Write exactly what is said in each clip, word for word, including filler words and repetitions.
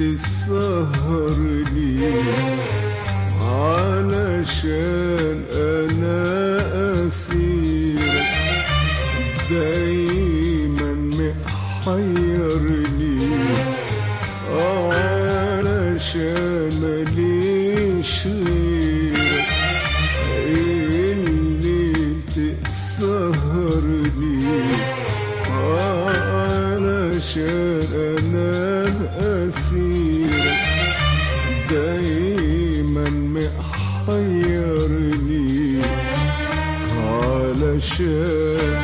تسهرني علشان أنا أسيرك، دايما محيرني علشان ماليش غيرك، الليل تسهرني علشان أنا أسيرك، دايما محيرني علشان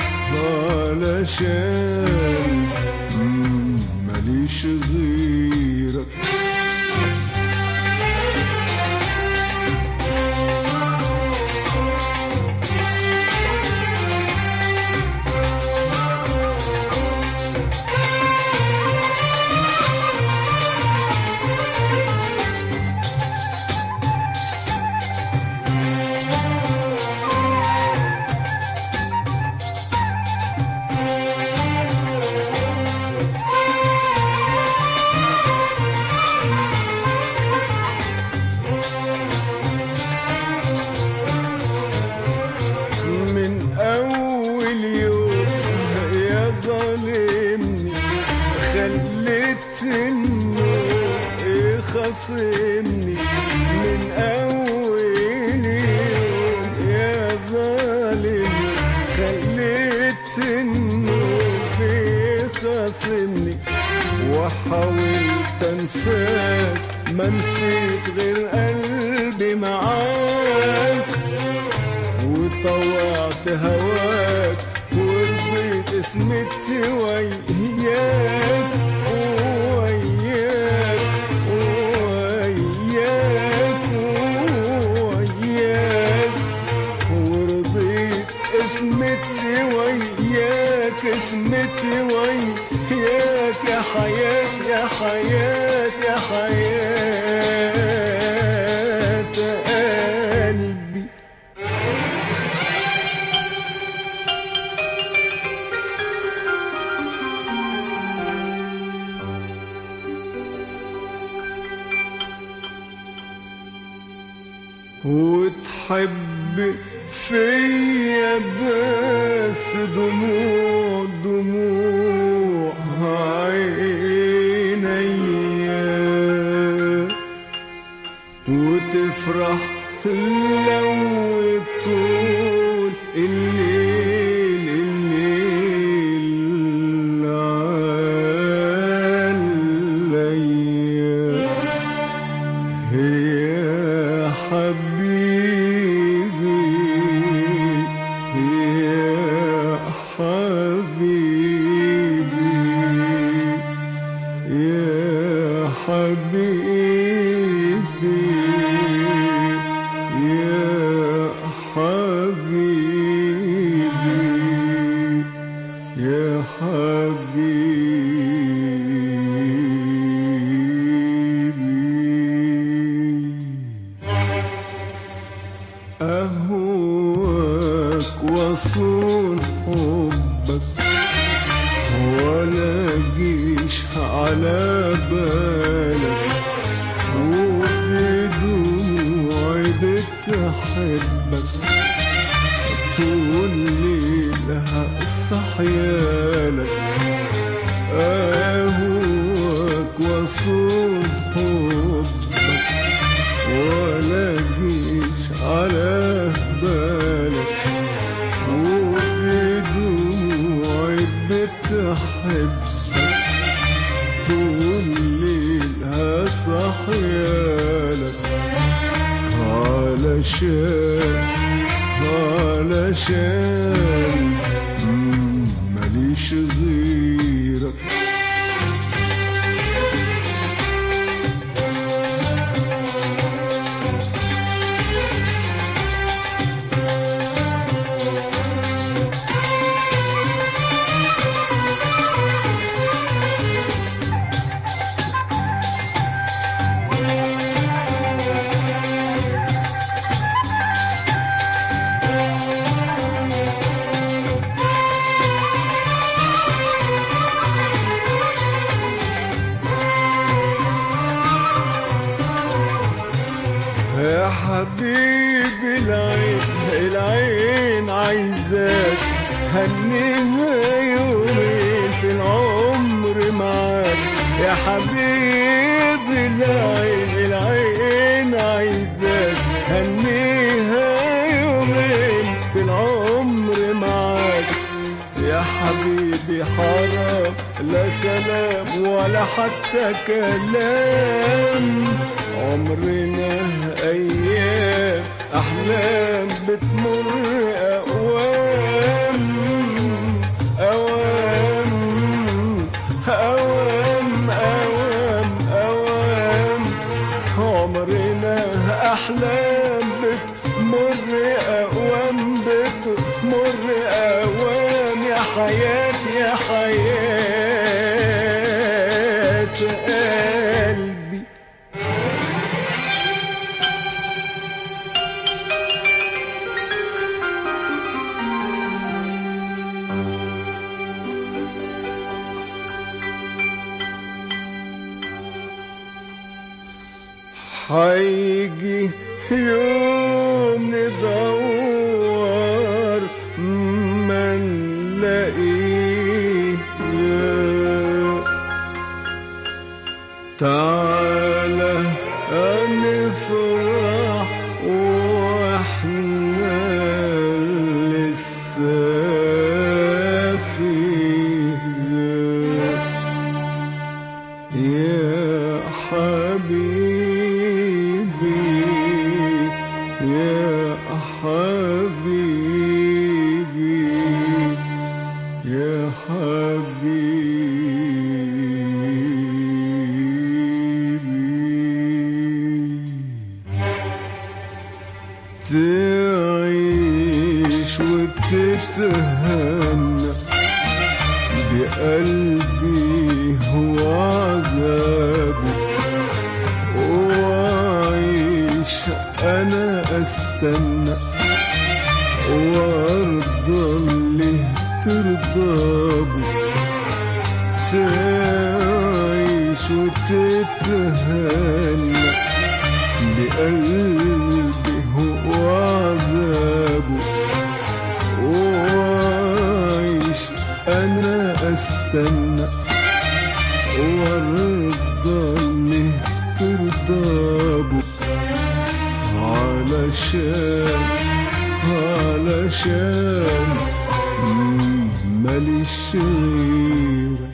علشان ماليش غيرك. خاصمني من أول يوم يا ظالم، خليت النور بيخاصمني، وحاولت انساك ما نسيت غير قلبي معاك، وطوعت هواك ورضيت اسمتي وياك وياك وياك وياك، ورضيت اسمتي وياك اسمتي وياك يا حياة يا حياة يا حياة قلبي. وتحب فيا بس دموع دموع عينيا، وتفرح لو طول الليل الليل عليا يا حبيبي يا حبيبي يا حبيبي يا حبيبي يا حبيبي. أهواك وصون حبك ولا جيش على بالك، وبدموعي بتحبك طول ليلها صحيالك. أهواك وصون حبك ولا جيش على بالك، وبدموعي بتحبك طول ليلها صحيالك، علشان علشان ماليش غيرك. يا حبيبي العين العين عايزاك هنيها يومين في العمر معاك يا حبيبي العين العين عايزاك هنيها يومين في العمر معاك يا حبيبي حرام لا سلام ولا حتى كلام عمرنا أيام أحلام بتمر أوام أوام أوام أوام أوام عمرنا أحلام بتمر أوام بتمر أوام يا حياتي يا حياة قلبي هيجي يوم ندور ما نلاقيه تعالى نفرح واحنا لسه فيه يا حبيبي يا حبيبي يا حبيبي تعيش وتتهنى بقلبي هو عذابي وعيش أنا أستنى وأرضى اللي ترضى تعيش وتتهنى بقلبي هو عذابه وعيش أنا أستنى وأرضى اللي ترضى علشان علشان ماليش غيرك